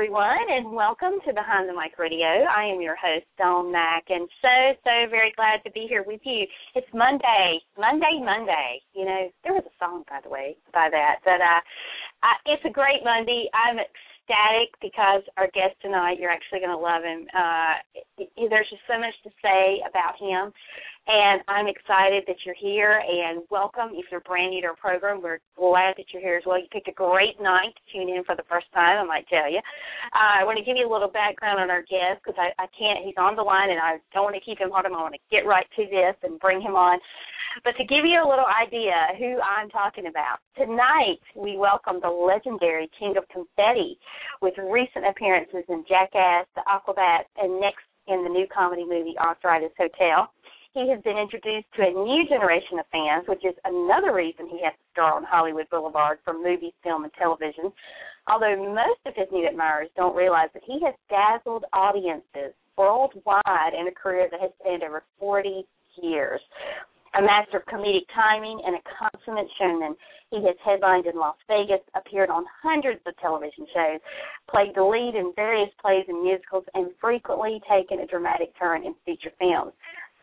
everyone, and welcome to Behind the Mic Radio. I am your host, Dawn Mack, and so very glad to be here with you. It's Monday. You know, there was a song, by the way, by that. But it's a great Monday. I'm ecstatic because our guest tonight, you're actually going to love him. There's just so much to say about him. And I'm excited that you're here, and welcome. If you're brand new to our program, we're glad that you're here as well. You picked a great night to tune in for the first time, I might tell you. I want to give you a little background on our guest because I can't. He's on the line, and I don't want to keep him hard. I want to get right to this and bring him on. But to give you a little idea who I'm talking about, tonight we welcome the legendary King of Confetti with recent appearances in Jackass, The Aquabats, and next in the new comedy movie Arthritis Hotel. He has been introduced to a new generation of fans, which is another reason he has to star on Hollywood Boulevard for movies, film, and television, although most of his new admirers don't realize that he has dazzled audiences worldwide in a career that has spanned over 40 years. A master of comedic timing and a consummate showman, he has headlined in Las Vegas, appeared on hundreds of television shows, played the lead in various plays and musicals, and frequently taken a dramatic turn in feature films.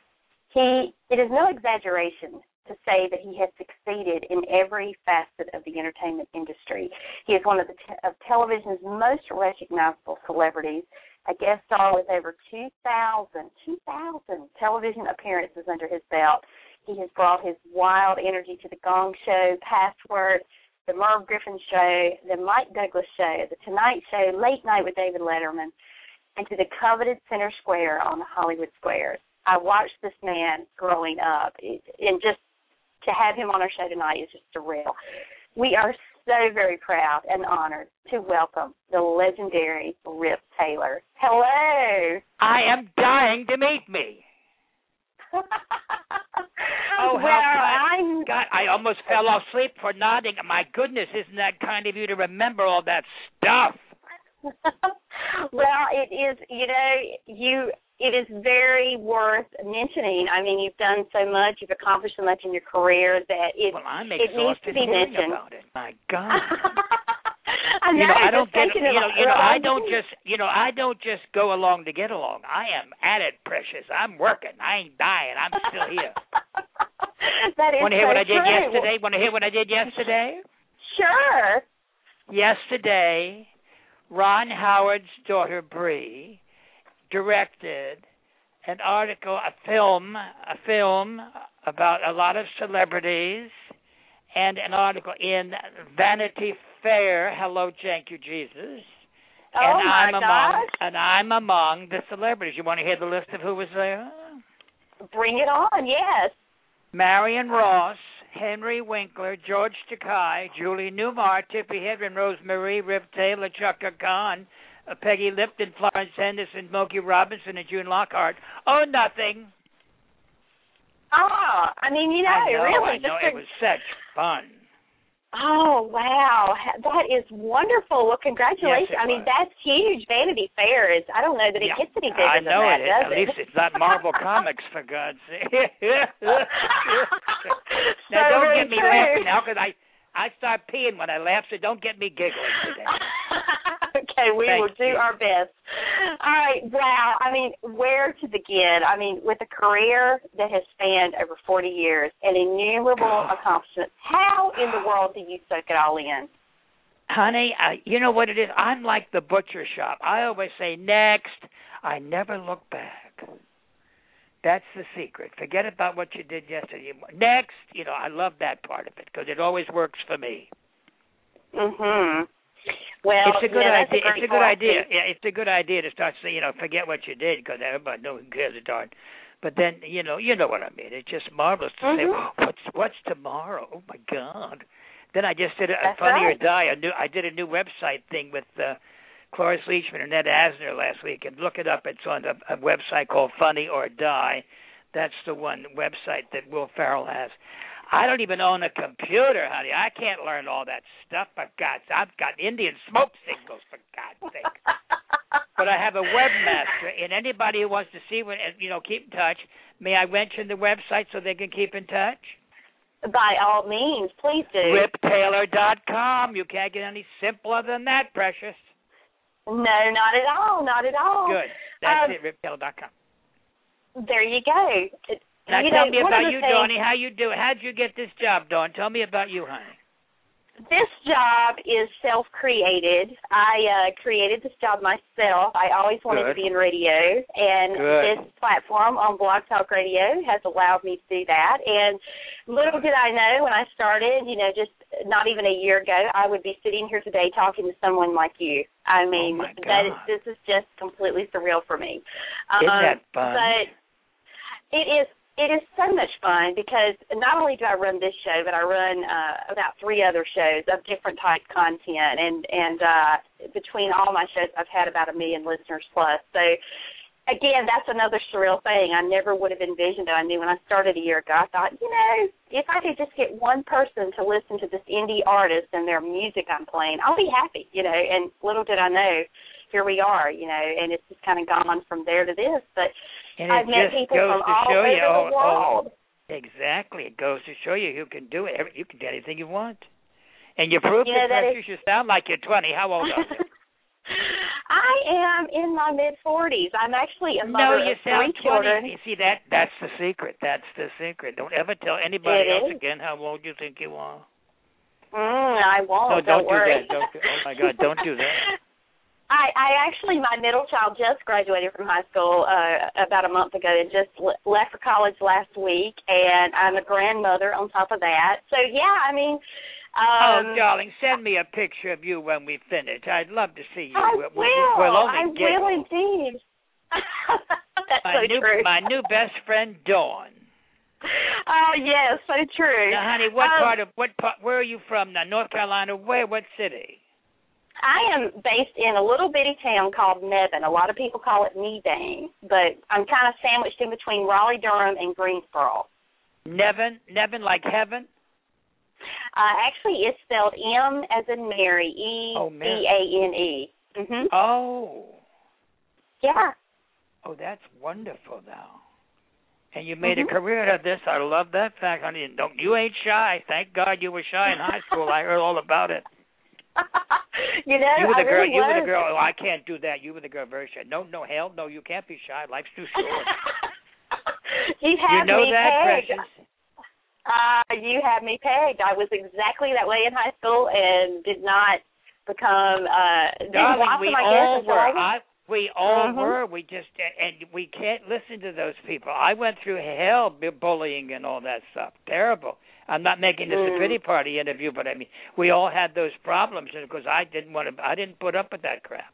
It is no exaggeration to say that he has succeeded in every facet of the entertainment industry. He is one of television's most recognizable celebrities, a guest star with over 2,000 television appearances under his belt. He has brought his wild energy to The Gong Show, Password, The Merv Griffin Show, The Mike Douglas Show, The Tonight Show, Late Night with David Letterman, and to the coveted Center Square on the Hollywood Squares. I watched this man growing up, and just to have him on our show tonight is just surreal. We are so very proud and honored to welcome the legendary Rip Taylor. Hello. I am dying to meet me. Oh, how God, I almost fell asleep for nodding. My goodness, isn't that kind of you to remember all that stuff? Well, it is, it is very worth mentioning. I mean, you've done so much, you've accomplished so much in your career that it needs to be mentioned. About it. My God. I know, I don't get I don't just go along to get along. I am at it, precious. I'm working. I ain't dying. I'm still here. That is Want to hear so what I did true. yesterday? Want to hear what I did yesterday? Sure. Yesterday, Ron Howard's daughter Bree directed an article, a film about a lot of celebrities, and an article in Vanity Fair. Hello, thank you, Jesus. Oh, my gosh. And I'm among the celebrities. You want to hear the list of who was there? Bring it on, yes. Marion Ross, Henry Winkler, George Takei, Julie Newmar, Tippi Hedren, Rose Marie, Rip Taylor, Chaka Khan, Peggy Lipton, Florence Henderson, Smokey Robinson, and June Lockhart. Oh, nothing. Oh, I mean, really. It was such fun. Oh, wow. That is wonderful. Well, congratulations. Yes, I mean, that's huge. Vanity Fair is, I don't know that it gets any bigger than that, does it? At least it's not Marvel Comics, for God's sake. Now, don't get me laughing now, because I start peeing when I laugh, so don't get me giggling today. Okay, we will do our best. All right, wow. I mean, where to begin? I mean, with a career that has spanned over 40 years and innumerable accomplishments, how in the world do you soak it all in? Honey, you know what it is? I'm like the butcher shop. I always say, next. I never look back. That's the secret. Forget about what you did yesterday. Next, I love that part of it because it always works for me. Mm-hmm. Well, it's a good idea. It's a good idea. Yeah, it's a good idea to start saying, forget what you did because everybody knows who cares a darn. But then, you know what I mean. It's just marvelous to say, what's tomorrow? Oh my God! Then I just did a Funny or Die. I did a new website thing with Cloris Leachman and Ed Asner last week, and look it up. It's on a website called Funny or Die. That's the one website that Will Ferrell has. I don't even own a computer, honey. I can't learn all that stuff. I've got Indian smoke signals, for God's sake. But I have a webmaster, and anybody who wants to see what, keep in touch, may I mention the website so they can keep in touch? By all means, please do. RipTaylor.com. You can't get any simpler than that, precious. No, not at all. Not at all. Good. That's it, RivTaylor.com. There you go. Now tell me about you, Donnie. How you do it? How'd you get this job, Dawn? Tell me about you, honey. This job is self-created. I created this job myself. I always wanted to be in radio, and this platform on Blog Talk Radio has allowed me to do that. And little did I know when I started, just not even a year ago, I would be sitting here today talking to someone like you. I mean, this is just completely surreal for me. Isn't that fun? But it is so much fun because not only do I run this show, but I run about 3 other shows of different type content, and between all my shows, I've had about 1 million listeners plus. So, again, that's another surreal thing. I never would have envisioned it. I knew when I started a year ago, I thought, if I could just get one person to listen to this indie artist and their music I'm playing, I'll be happy, and little did I know, here we are, and it's just kind of gone from there to this, but I've met people from all over the world. Exactly. It goes to show you can do it. You can do anything you want. And you proved it. You should sound like you're 20. How old are you? I am in my mid-40s. I'm actually a mother of 3 children. You see, that's the secret. That's the secret. Don't ever tell anybody else again how old you think you are. I won't. No, don't worry. do that. Oh, my God, don't do that. I actually, my middle child just graduated from high school about a month ago and just left for college last week, and I'm a grandmother on top of that. So, yeah, I mean... darling, send me a picture of you when we finish. I'd love to see you. I will indeed. That's so true. My new best friend, Dawn. Oh, yes, so true. Now, honey, where are you from now? North Carolina? What city? I am based in a little bitty town called Nevin. A lot of people call it Nevin, but I'm kind of sandwiched in between Raleigh-Durham and Greensboro. Nevin like heaven? Actually, it's spelled M as in Mary, E-V-A-N-E. Mm-hmm. Oh. Yeah. Oh, that's wonderful, now. And you made a career out of this. I love that fact, honey. You ain't shy. Thank God you were shy in high school. I heard all about it. You were the girl. You were the girl. Oh, I can't do that. You were the girl very shy. No, hell no. You can't be shy. Life's too short. You know me that, pegged. Precious? You had me pegged. I was exactly that way in high school and did not become. Darling, we all were. We all were. We just and we can't listen to those people. I went through hell, bullying and all that stuff. Terrible. I'm not making this a pity party interview, but I mean, we all had those problems because I didn't put up with that crap.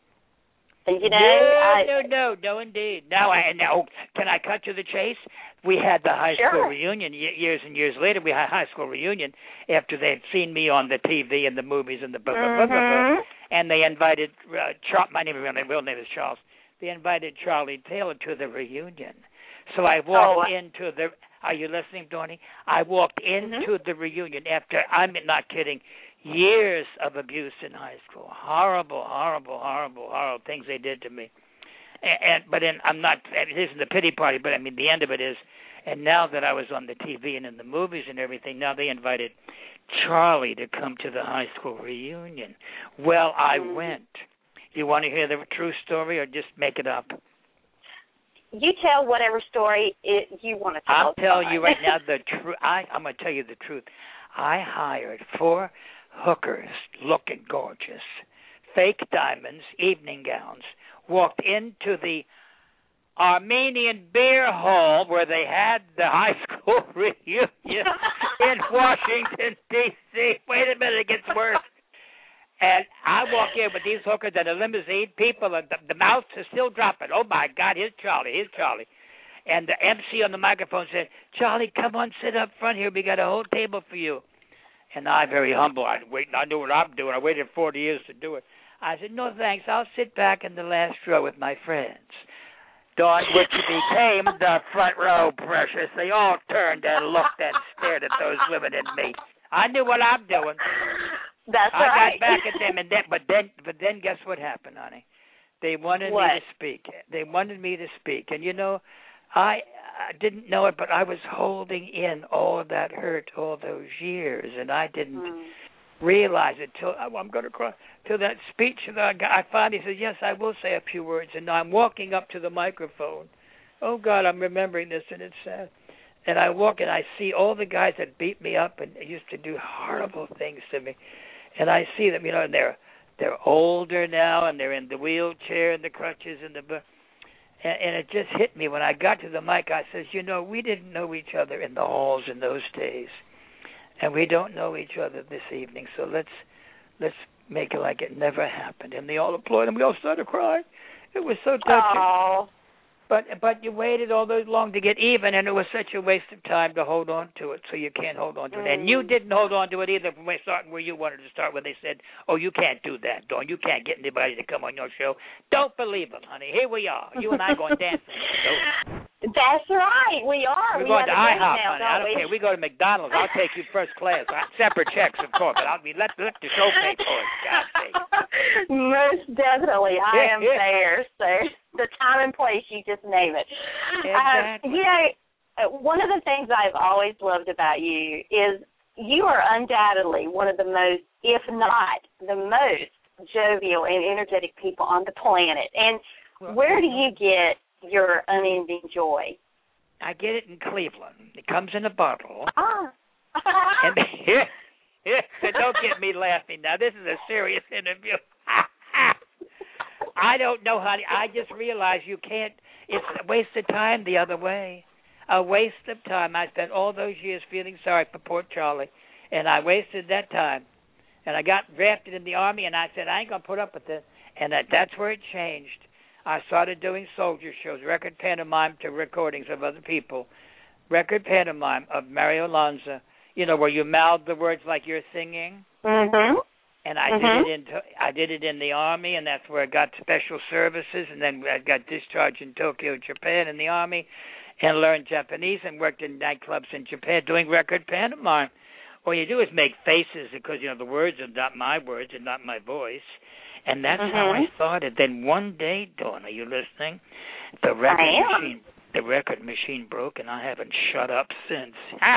No, indeed. Now, can I cut to the chase? We had the high school reunion years and years later. We had a high school reunion after they'd seen me on the TV and the movies and the and they invited my real name is Charles. They invited Charlie Taylor to the reunion. So I walked into the. Are you listening, Donnie? I walked into the reunion after. I'm not kidding. Years of abuse in high school. Horrible things they did to me. I'm not. It isn't a pity party, but I mean the end of it is. And now that I was on the TV and in the movies and everything, now they invited Charlie to come to the high school reunion. Well, I went. You want to hear the true story or just make it up? You tell whatever story you want to tell. I'll tell you right now the truth. I'm going to tell you the truth. I hired 4 hookers looking gorgeous, fake diamonds, evening gowns, walked into the Armenian Beer Hall where they had the high school reunion in Washington, D.C. Wait a minute, it gets worse. And I walk in with these hookers and a limousine, people, and the mouths are still dropping. Oh, my God, here's Charlie. And the MC on the microphone said, Charlie, come on, sit up front here. We got a whole table for you. And I, very humble, I knew what I'm doing. I waited 40 years to do it. I said, no, thanks. I'll sit back in the last row with my friends. Dawn, which became the front row, Precious. They all turned and looked and stared at those women and me. I knew what I'm doing. That's right. I got back at them, but then guess what happened, honey? They wanted me to speak. And, I didn't know it, but I was holding in all of that hurt all those years, and I didn't realize it till I'm going to cry. Till that speech that I finally said, yes, I will say a few words. And now I'm walking up to the microphone. Oh, God, I'm remembering this, and it's sad. And I walk and I see all the guys that beat me up and used to do horrible things to me. And I see them, and they're older now, and they're in the wheelchair and the crutches and and it just hit me when I got to the mic. I says, we didn't know each other in the halls in those days, and we don't know each other this evening. So let's make it like it never happened. And they all applauded, and we all started crying. It was so touching. Aww. But you waited all those long to get even, and it was such a waste of time to hold on to it, so you can't hold on to it. And you didn't hold on to it either from starting where you wanted to start, where they said, oh, you can't do that, Dawn. You can't get anybody to come on your show. Don't believe them, honey. Here we are. You and I going dancing. That's right. We are. We're going to IHOP, honey. I don't care. We go to McDonald's. I'll take you first class. Separate checks, of course, but let the show pay for it. God's sake. Most definitely. I am there. So the time and place, you just name it. Exactly. One of the things I've always loved about you is you are undoubtedly one of the most, if not the most, jovial and energetic people on the planet. And where do you get your unending joy? I get it in Cleveland. It comes in a bottle. And don't get me laughing now. This is a serious interview. I don't know, honey. I just realized you can't. It's a waste of time the other way. A waste of time. I spent all those years feeling sorry for poor Charlie, and I wasted that time. And I got drafted in the Army, and I said, I ain't going to put up with this. And that's where it changed. I started doing soldier shows, record pantomime to recordings of other people, record pantomime of Mario Lanza, where you mouth the words like you're singing. Mm-hmm. And I did it in the Army, and that's where I got special services, and then I got discharged in Tokyo, Japan, in the Army, and learned Japanese and worked in nightclubs in Japan doing record pantomime. All you do is make faces because, the words are not my words and not my voice. And that's how I started. Then one day, Dawn, are you listening? The record machine broke, and I haven't shut up since.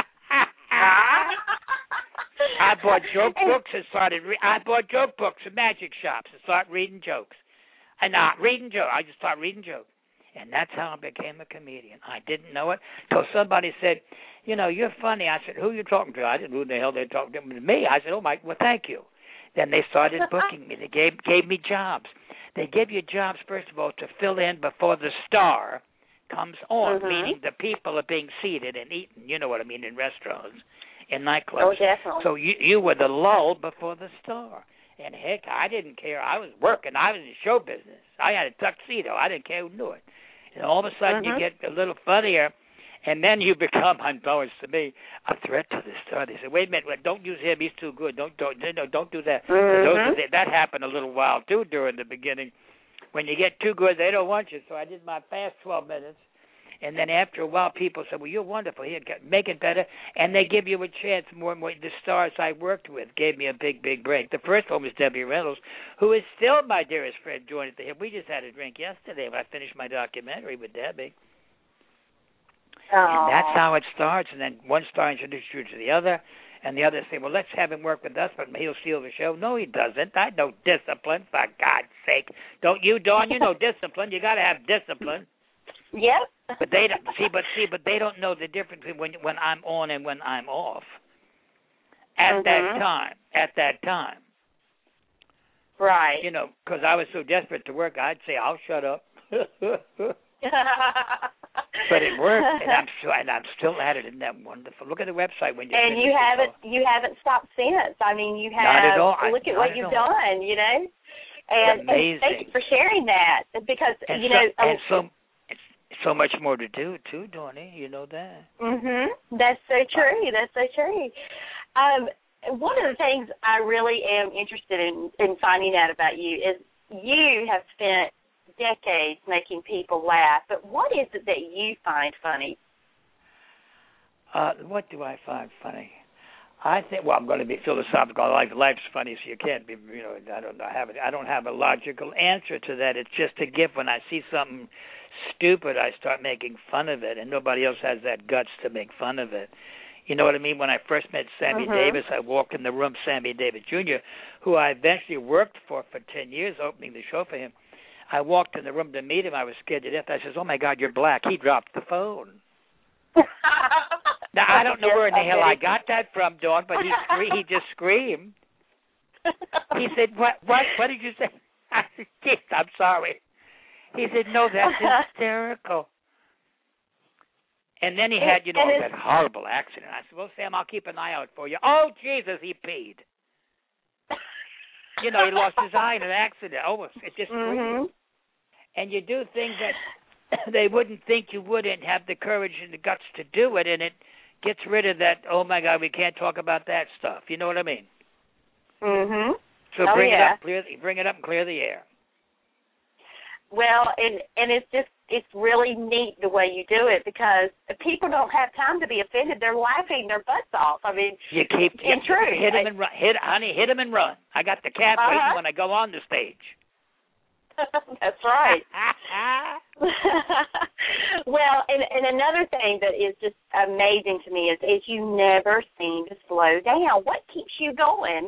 I bought joke books and I bought joke books in magic shops and started reading jokes. I just started reading jokes. And that's how I became a comedian. I didn't know it till somebody said, you're funny. I said, who are you talking to? I didn't know who the hell they're talking to. Me. I said, well, thank you. Then they started booking me. They gave me jobs. They give you jobs, first of all, to fill in before the star comes on, meaning the people are being seated and eaten, you know what I mean, in restaurants, in nightclubs. Oh, definitely. So you were the lull before the star. And, heck, I didn't care. I was working. I was in show business. I had a tuxedo. I didn't care who knew it. And all of a sudden you get a little funnier, and then you become, unbeknownst to me, a threat to the star. They said, wait a minute, don't use him. He's too good. Don't do that. That happened a little while, too, during the beginning. When you get too good, they don't want you. So I did my fast 12 minutes. And then after a while, people said, well, you're wonderful. Here, make it better. And they give you a chance more and more. The stars I worked with gave me a big, big break. The first one was Debbie Reynolds, who is still my dearest friend, joined at the hip. We just had a drink yesterday when I finished my documentary with Debbie. And that's how it starts. And then one star introduces you to the other, and the other say, well, let's have him work with us, but he'll steal the show. No, he doesn't. I know discipline, for God's sake. Don't you, Dawn? You know discipline. You got to have discipline. Yep. But they don't but they don't know the difference between when I'm on and when I'm off. At that time. Right. Because I was so desperate to work, I'd say I'll shut up. But it worked, and I'm still at it. Isn't that wonderful? Look at the website when you. And you haven't stopped since. I mean, you have. Not at all. Look at what you've done. And thank you for sharing that because so much more to do too, Donnie. You know that. That's so true. That's so true. One of the things I really am interested in finding out about you is you have spent decades making people laugh, but what is it that you find funny? What do I find funny? I think, I'm going to be philosophical. Life's funny, so you can't be, I don't have a logical answer to that. It's just a gift. When I see something stupid, I start making fun of it, and nobody else has that guts to make fun of it. You know what I mean? When I first met Sammy Davis, I walked in the room, Sammy Davis Jr., who I eventually worked for 10 years, opening the show for him. I walked in the room to meet him. I was scared to death. I says, "Oh, my God, you're black." He dropped the phone. Now, I don't know where in the hell I got that from, Dawn, but he just screamed. He said, what did you say? I said, "I'm sorry." He said, "No, that's hysterical." And then he had, that horrible accident. I said, "Well, Sam, I'll keep an eye out for you." Oh, Jesus, he peed. He lost his eye in an accident. Oh, it just screamed. And you do things that they wouldn't think you would and have the courage and the guts to do it, and it gets rid of that, "Oh, my God, we can't talk about that stuff." You know what I mean? So bring it up, bring it up and clear the air. Well, and it's really neat the way you do it, because people don't have time to be offended. They're laughing their butts off. I mean, you keep hit them and run. Hit them and run. I got the cat waiting when I go on the stage. That's right. Well, and another thing that is just amazing to me is you never seem to slow down. What keeps you going?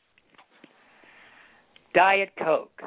Diet Coke.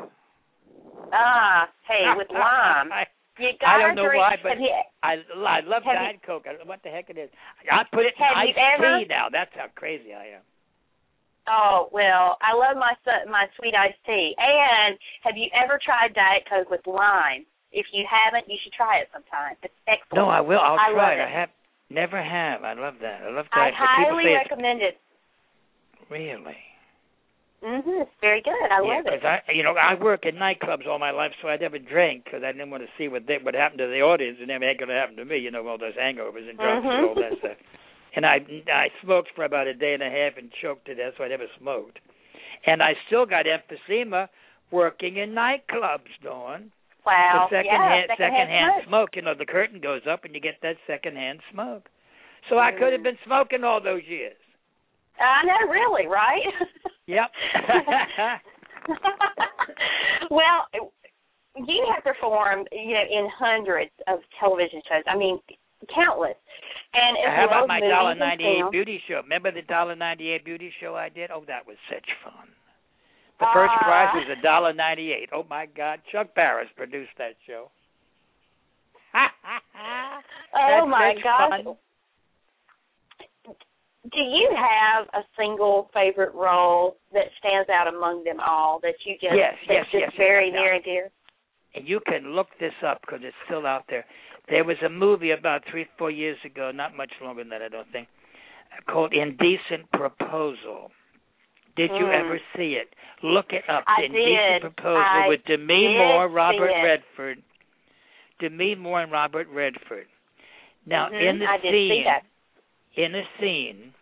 Hey, with lime. I don't know why, but I love Diet Coke. I don't know what the heck it is. I put it in iced tea now. That's how crazy I am. Oh, well, I love my sweet iced tea. And have you ever tried Diet Coke with lime? If you haven't, you should try it sometime. It's excellent. No, I will. I'll try it. Never have. I love that. I love Diet Coke. I highly recommend it. Really? It's very good. I love it. I work in nightclubs all my life, so I never drank because I didn't want to see what happened to the audience, and never ain't going to happen to me. All those hangovers and drugs and all that stuff. And I smoked for about a day and a half and choked to death, so I never smoked. And I still got emphysema working in nightclubs, Dawn. Wow. The secondhand smoke. The curtain goes up and you get that secondhand smoke. So I could have been smoking all those years. I know, really, right? Yep. Well, you have performed, in hundreds of television shows. I mean, countless. And how about my $1.98 beauty show? Remember the $1.98 beauty show I did? Oh, that was such fun. The first prize was $1.98. Oh, my God. Chuck Barris produced that show. Oh, my gosh. Fun. Do you have a single favorite role that stands out among them all that you just very near and dear? And you can look this up because it's still out there. There was a movie about 3-4 years ago, not much longer than that, I don't think, called Indecent Proposal. Did you ever see it? Look it up. Indecent Proposal with Demi Moore, Robert Redford. Demi Moore and Robert Redford. Now, in the scene,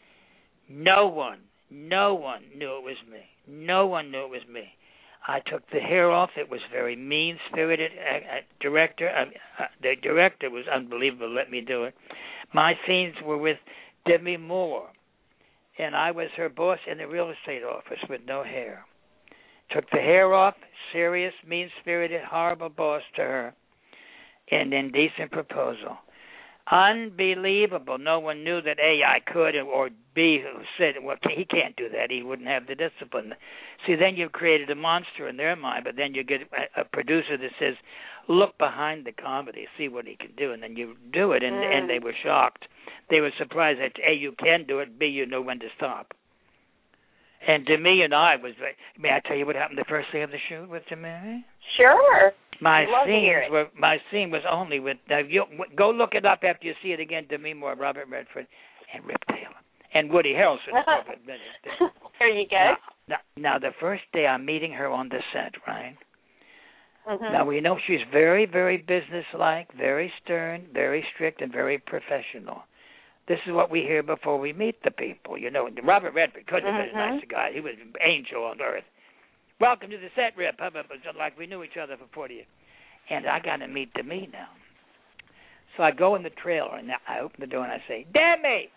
no one knew it was me. No one knew it was me. I took the hair off. It was very mean-spirited director. The director was unbelievable. Let me do it. My scenes were with Demi Moore, and I was her boss in the real estate office with no hair. Took the hair off. Serious, mean-spirited, horrible boss to her. And Indecent Proposal. Unbelievable. No one knew that A, I could, or B, who said, well, he can't do that. He wouldn't have the discipline. See, then you've created a monster in their mind, but then you get a producer that says, look behind the comedy, see what he can do, and then you do it, and they were shocked. They were surprised that, A, you can do it, B, you know when to stop. And Demi and I was, may I tell you what happened the first day of the shoot with Demi? Sure. My scene was only with, go look it up after you see it again, Demi Moore, Robert Redford, and Rip Taylor, and Woody Harrelson. There you go. Now, the first day I'm meeting her on the set, right? Now, we know she's very, very businesslike, very stern, very strict, and very professional. This is what we hear before we meet the people. Robert Redford couldn't have been a nicer guy. He was an angel on earth. Welcome to the set, Rip. Like we knew each other for 40 years. And I got to meet Demi now. So I go in the trailer, and I open the door, and I say, Demi!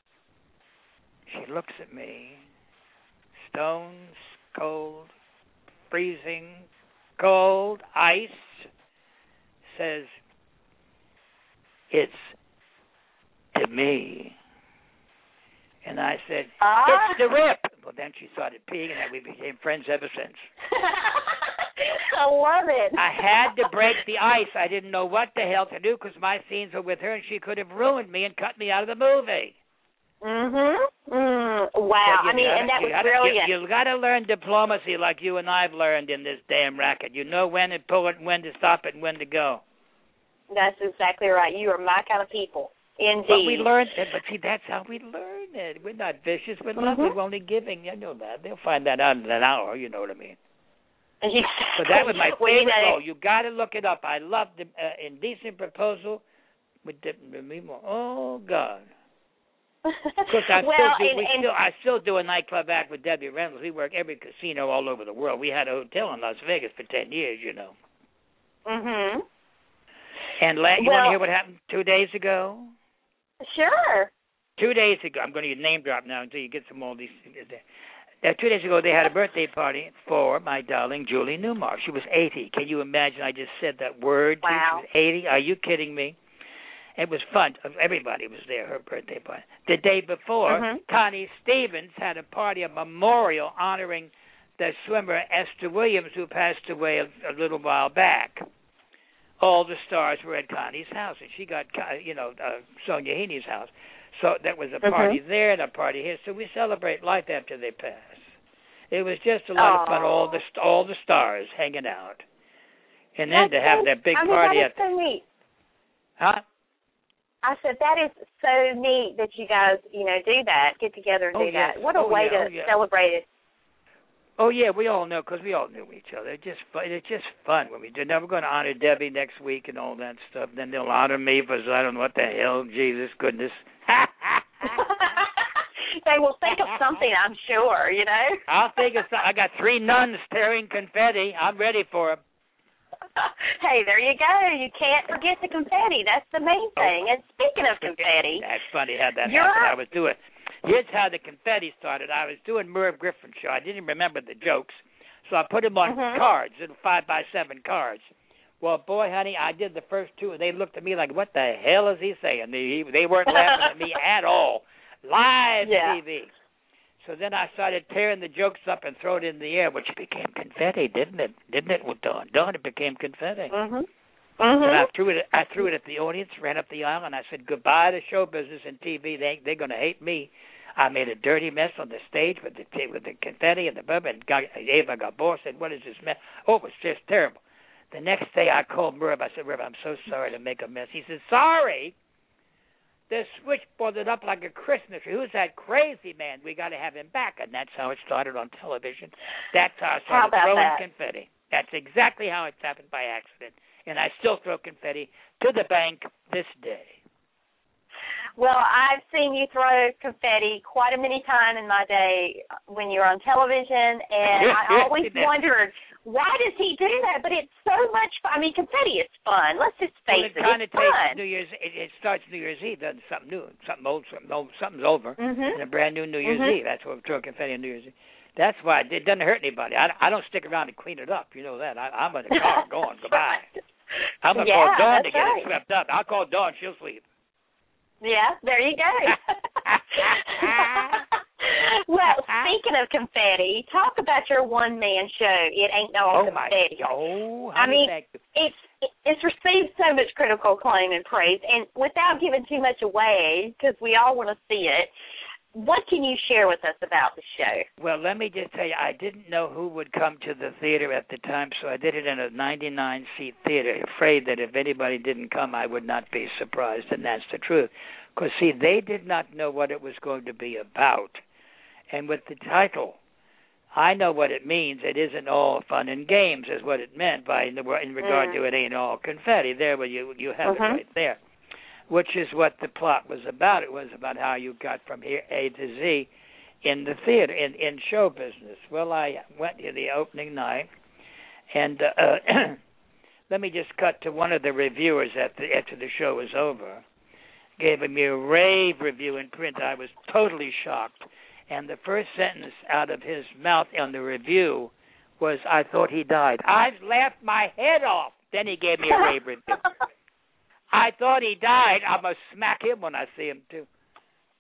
She looks at me, stone cold, freezing, cold, ice, says, it's Demi. And I said, it's the rip. Well, then she started peeing, and we became friends ever since. I love it. I had to break the ice. I didn't know what the hell to do because my scenes were with her, and she could have ruined me and cut me out of the movie. Wow. And that was brilliant. You got to learn diplomacy like you and I've learned in this damn racket. You know when to pull it, when to stop it, and when to go. That's exactly right. You are my kind of people. Indeed. But we learned it. But see, that's how we learn it. We're not vicious. We're lovely. We're only giving. You know that. They'll find that out in an hour. You know what I mean? Exactly. But that was my favorite role. You got to look it up. I loved the Indecent Proposal with Demi Moore. Oh God. Because I still do a nightclub act with Debbie Reynolds. We work every casino all over the world. We had a hotel in Las Vegas for 10 years, you know. Mhm. And you want to hear what happened 2 days ago? Sure. 2 days ago, I'm going to name drop now until you get some more of these. 2 days ago, they had a birthday party for my darling Julie Newmar. She was 80. Can you imagine? I just said that word. Wow. She was 80. Are you kidding me? It was fun. Everybody was there, her birthday party. The day before, Connie Stevens had a party, a memorial honoring the swimmer Esther Williams, who passed away a little while back. All the stars were at Connie's house, and she got, Sonia Heaney's house. So there was a party there and a party here. So we celebrate life after they pass. It was just a lot of fun. All the stars hanging out, and then to have that big party at. So neat. Huh? I said that is so neat that you guys, do that, get together and do that. What a way to celebrate it. Oh yeah, we all know because we all knew each other. It's just fun when we do. Now we're going to honor Debbie next week and all that stuff. Then they'll honor me for I don't know what the hell, Jesus goodness. They will think of something, I'm sure. I'll think of something. I got 3 nuns tearing confetti. I'm ready for them. Hey, there you go. You can't forget the confetti. That's the main thing. And speaking of confetti, that's funny how that happened. Here's how the confetti started. I was doing Merv Griffin's show. I didn't remember the jokes, so I put them on cards, little 5x7 cards. Well, boy, honey, I did the first 2, and they looked at me like, "What the hell is he saying?" They weren't laughing at me at all. Live TV. So then I started tearing the jokes up and throwing it in the air, which became confetti, didn't it? Well, Dawn, it became confetti. And I threw it at the audience, ran up the aisle, and I said, "Goodbye to show business and TV. They're going to hate me." I made a dirty mess on the stage with the confetti and the bourbon. Ava Gabor said, "What is this mess?" Oh, it was just terrible. The next day I called Merv. I said, "Merv, I'm so sorry to make a mess." He said, "Sorry? The switchboarded up like a Christmas tree. Who's that crazy man? We got to have him back." And that's how it started on television. That's how I started throwing confetti. That's exactly how it's happened by accident. And I still throw confetti to the bank this day. Well, I've seen you throw confetti quite a many times in my day when you were on television, and I always wondered, why does he do that? But it's so much fun. I mean, confetti is fun. Let's just face it. It's fun. It starts New Year's Eve, doesn't something new, something old, something's over, and a brand new New Year's Eve. That's why we throw confetti on New Year's Eve. That's why it doesn't hurt anybody. I don't stick around to clean it up. You know that. I'm in the car going, goodbye. I'm going to call Dawn to get it swept up. I'll call Dawn. She'll sleep. Yeah, there you go. Well, speaking of confetti, talk about your one-man show. It ain't no confetti. I mean, it's received so much critical acclaim and praise, and without giving too much away, because we all want to see it, what can you share with us about the show? Well, let me just tell you, I didn't know who would come to the theater at the time, so I did it in a 99-seat theater, afraid that if anybody didn't come, I would not be surprised, and that's the truth. Because, see, they did not know what it was going to be about. And with the title, I know what it means. It isn't all fun and games is what it meant by in regard to it ain't all confetti. There, well, you have it right there. Which is what the plot was about. It was about how you got from here A to Z in the theater, in show business. Well, I went to the opening night, and let me just cut to one of the reviewers after the show was over. Gave me a rave review in print. I was totally shocked. And the first sentence out of his mouth on the review was, "I thought he died." I've laughed my head off. Then he gave me a rave review. "I thought he died. I'm going to smack him when I see him, too."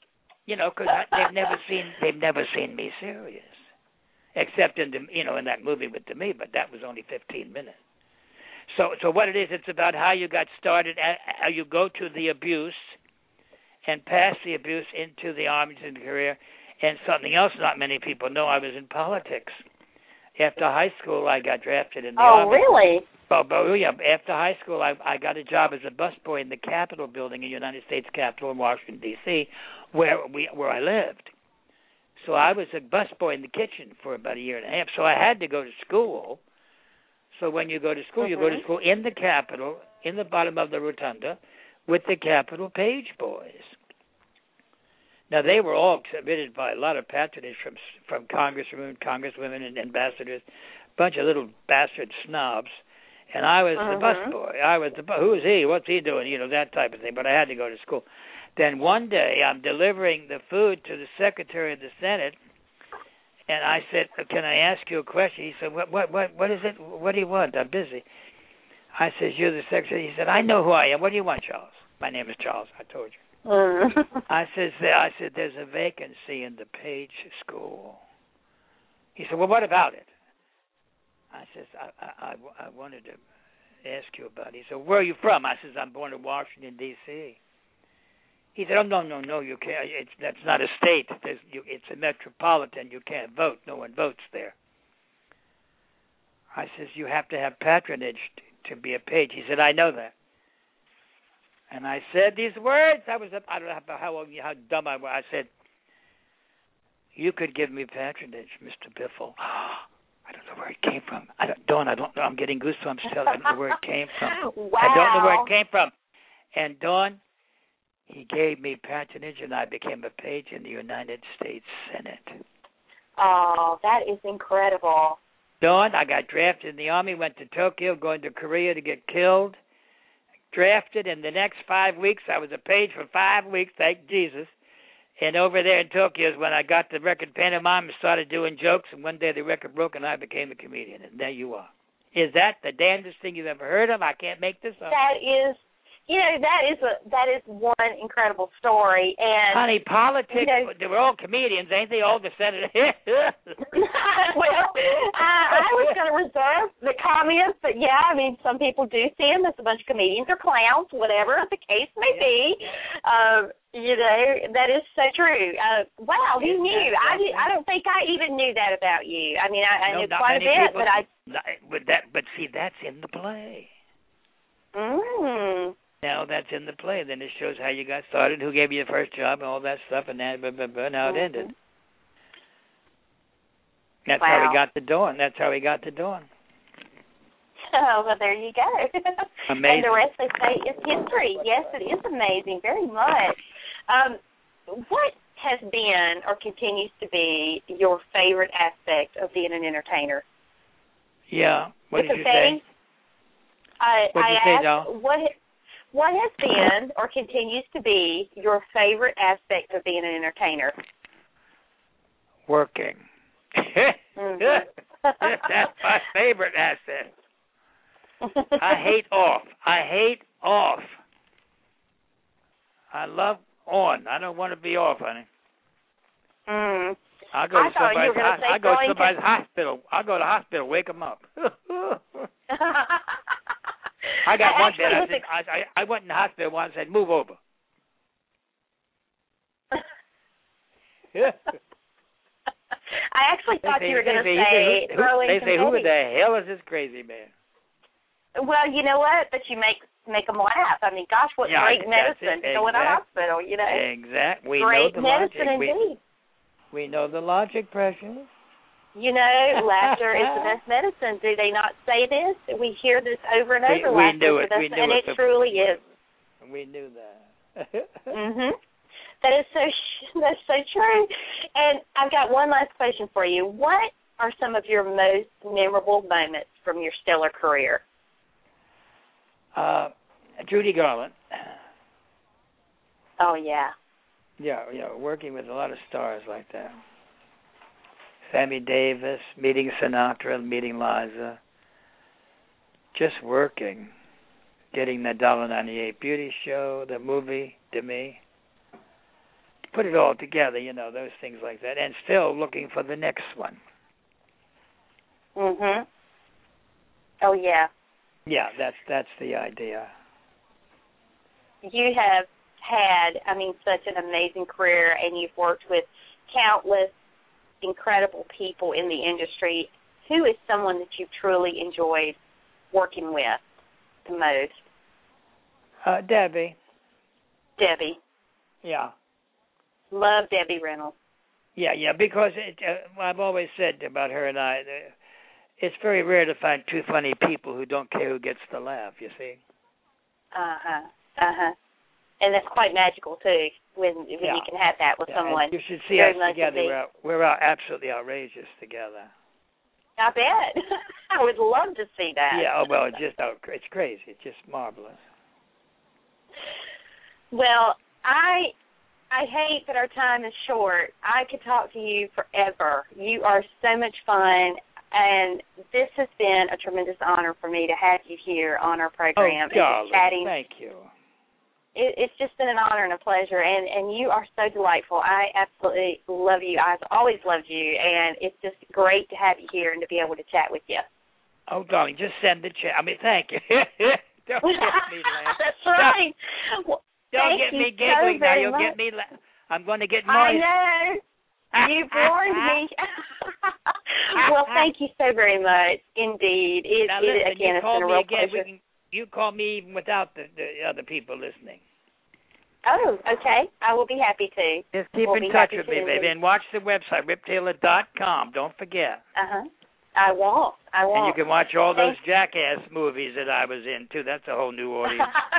You know, because they've never seen me serious, except in in that movie with me. But that was only 15 minutes. So what it is, it's about how you got started, how you go to the abuse, and pass the abuse into the Army and career. And something else not many people know, I was in politics. After high school, I got drafted in the Army. Oh, really? Yeah. After high school, I got a job as a busboy in the Capitol building in the United States Capitol in Washington, D.C., where I lived. So I was a busboy in the kitchen for about a year and a half. So I had to go to school. So when you go to school, you go to school in the Capitol, in the bottom of the rotunda, with the Capitol page boys. Now, they were all submitted by a lot of patronage from congressmen, congresswomen, and ambassadors, a bunch of little bastard snobs. And I was the busboy. I was who is he? What's he doing? You know, that type of thing. But I had to go to school. Then one day, I'm delivering the food to the Secretary of the Senate, and I said, "Can I ask you a question?" He said, "What is it? What do you want? I'm busy." I said, "You're the Secretary." He said, "I know who I am. What do you want, Charles?" My name is Charles. I told you. I said, "There's a vacancy in the Page School." He said, "Well, what about it?" I said, I wanted to ask you about it. He said, "Where are you from?" I said, "I'm born in Washington, D.C." He said, "Oh, no, you can't. That's not a state. It's a metropolitan. You can't vote. No one votes there." I says, "You have to have patronage to be a page." He said, "I know that." And I said these words. I don't know how dumb I was. I said, "You could give me patronage, Mr. Biffle." I don't know where it came from. I don't know. I'm getting goosebumps still. I don't know where it came from. Wow. I don't know where it came from. And Dawn, he gave me patronage, and I became a page in the United States Senate. Oh, that is incredible. Dawn, I got drafted in the Army, went to Tokyo, going to Korea to get killed. Drafted, and the next 5 weeks, I was a page for 5 weeks, thank Jesus. And over there in Tokyo is when I got the record pantomime and started doing jokes, and one day the record broke and I became a comedian, and there you are. Is that the damnedest thing you've ever heard of? I can't make this up. That is, that is one incredible story. And honey, politics, they were all comedians, ain't they? All the senators. Well, I was going to reserve the comments, but yeah, I mean, some people do see them as a bunch of comedians or clowns, whatever the case may be. That is so true. Wow, you knew. I don't think I even knew that about you. I mean, I knew quite a bit, But see, that's in the play. Mm. Now that's in the play. Then it shows how you got started, who gave you the first job, and all that stuff, and then how it ended. That's how we got to Dawn. Oh, well, there you go. Amazing. And the rest, they say, is history. Yes, it is amazing, very much. What has been or continues to be your favorite aspect of being an entertainer? Yeah. What did you say? I asked, what has been or continues to be your favorite aspect of being an entertainer? Working. That's my favorite asset. I hate off. I love on. I don't want to be off, honey. I'll go to somebody's hospital. I'll go to the hospital, wake them up. I got one bed. I went in the hospital once and said, "Move over." I actually thought you were going to say They say, "Who the hell is this crazy man?" Well, you know what? But you make them laugh. I mean, gosh, what great medicine to go in a hospital, Exactly. We great know the medicine logic. indeed. We know the logic, Precious. Laughter is the best medicine. Do they not say this? We hear this over and over. We knew it. And it truly is. We knew that. That's so true. And I've got one last question for you. What are some of your most memorable moments from your stellar career? Judy Garland. Oh, yeah. Yeah, working with a lot of stars like that. Sammy Davis, meeting Sinatra, meeting Liza. Just working. Getting that $1.98 beauty show, the movie, to me. put it all together, those things like that, and still looking for the next one. Mhm. Oh yeah. Yeah, that's the idea. You have had, such an amazing career, and you've worked with countless incredible people in the industry. Who is someone that you've truly enjoyed working with the most? Debbie. Debbie. Yeah. Love Debbie Reynolds. Yeah, because I've always said about her and I, it's very rare to find two funny people who don't care who gets the laugh, you see. And that's quite magical, too, when you can have that with someone. You should see us together. We're absolutely outrageous together. I bet. I would love to see that. Yeah, well, it's crazy. It's just marvelous. Well, I hate that our time is short. I could talk to you forever. You are so much fun, and this has been a tremendous honor for me to have you here on our program. Oh, darling, chatting. Thank you. It's just been an honor and a pleasure, and you are so delightful. I absolutely love you. I've always loved you, and it's just great to have you here and to be able to chat with you. Oh, darling, just send the chat. Thank you. Don't get me laughing. That's right. Don't get me giggling now. You'll get me I'm going to get moist. I know. You warned me. Well, thank you so very much. Indeed. It's been a real pleasure. You call me even without the other people listening. Oh, okay. I will be happy to. Just keep in touch with me, baby, and watch the website, riptaylor.com. Don't forget. I won't. And you can watch all those Jackass movies that I was in, too. That's a whole new audience.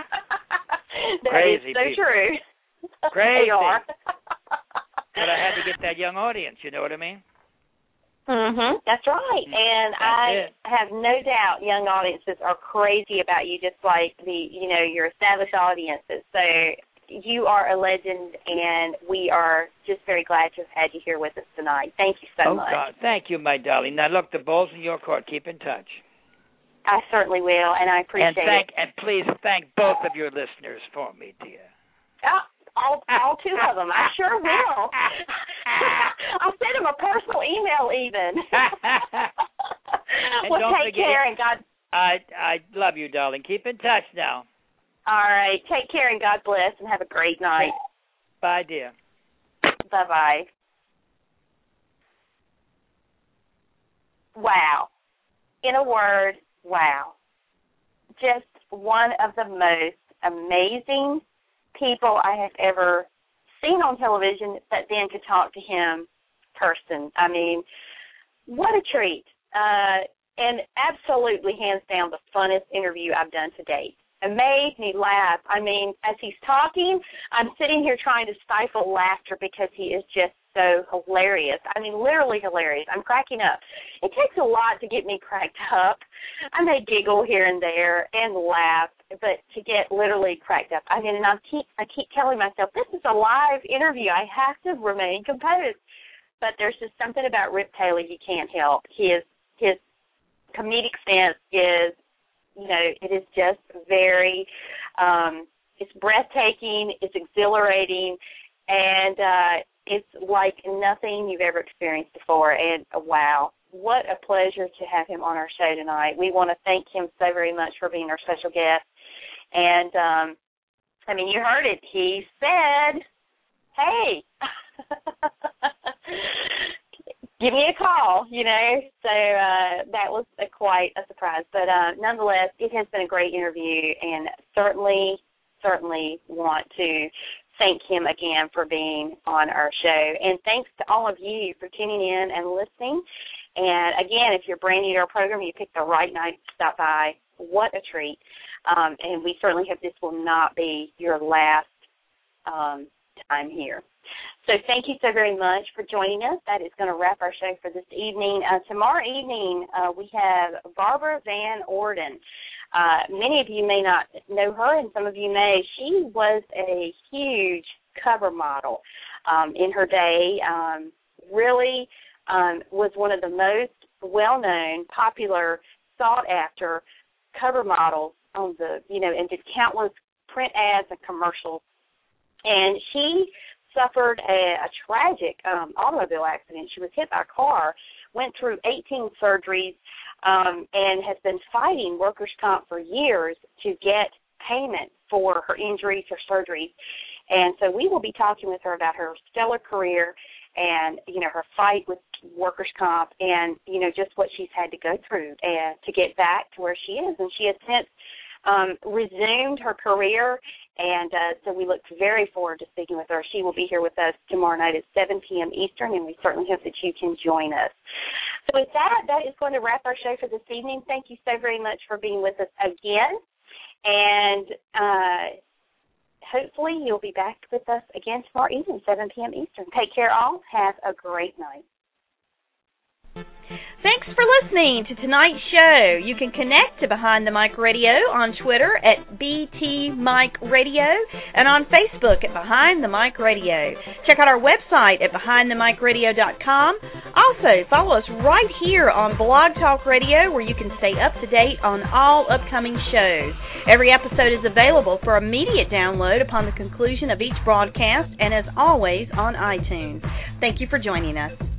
Crazy is so people. True. Crazy. They are. But I had to get that young audience, you know what I mean? That's right. And I have no doubt young audiences are crazy about you, just like your established audiences. So you are a legend, and we are just very glad to have had you here with us tonight. Thank you so much. God. Thank you, my darling. Now, look, the ball's in your court. Keep in touch. I certainly will, and I appreciate it. And please thank both of your listeners for me, dear. All two of them. I sure will. I'll send them a personal email even. Well, take care, and God. I love you, darling. Keep in touch now. All right. Take care, and God bless, and have a great night. Bye, dear. Bye-bye. Wow. In a word, wow. Just one of the most amazing people I have ever seen on television, but then to talk to him person. What a treat. And absolutely, hands down, the funnest interview I've done to date. It made me laugh. As he's talking, I'm sitting here trying to stifle laughter because he is just so hilarious. Literally hilarious. I'm cracking up. It takes a lot to get me cracked up. I may giggle here and there and laugh, but to get literally cracked up. And I keep telling myself, this is a live interview. I have to remain composed. But there's just something about Rip Taylor you can't help. His comedic sense is, it is just very, it's breathtaking, it's exhilarating, and it's like nothing you've ever experienced before. And wow, what a pleasure to have him on our show tonight. We want to thank him so very much for being our special guest. And, you heard it. He said, hey, give me a call, So that was quite a surprise. But nonetheless, it has been a great interview, and certainly want to thank him again for being on our show. And thanks to all of you for tuning in and listening. And, again, if you're brand new to our program, you picked the right night to stop by. What a treat. And we certainly hope this will not be your last time here. So thank you so very much for joining us. That is going to wrap our show for this evening. Tomorrow evening, we have Barbara Van Orden. Many of you may not know her, and some of you may. She was a huge cover model in her day, really was one of the most well-known, popular, sought-after cover models on and did countless print ads and commercials. And she suffered a tragic automobile accident. She was hit by a car, went through 18 surgeries, and has been fighting workers' comp for years to get payment for her injuries, her surgeries. And so we will be talking with her about her stellar career and, her fight with workers' comp and, just what she's had to go through and to get back to where she is. And she has since resumed her career, and so we look very forward to speaking with her. She will be here with us tomorrow night at 7 p.m. Eastern, and we certainly hope that you can join us. So with that is going to wrap our show for this evening. Thank you so very much for being with us again, and hopefully you'll be back with us again tomorrow evening, 7 p.m. Eastern. Take care, all. Have a great night. Thanks for listening to tonight's show. You can connect to Behind the Mic Radio on Twitter at BT Mic Radio and on Facebook at Behind the Mic Radio. Check out our website at BehindTheMicRadio.com. Also, follow us right here on Blog Talk Radio, where you can stay up to date on all upcoming shows. Every episode is available for immediate download upon the conclusion of each broadcast and, as always, on iTunes. Thank you for joining us.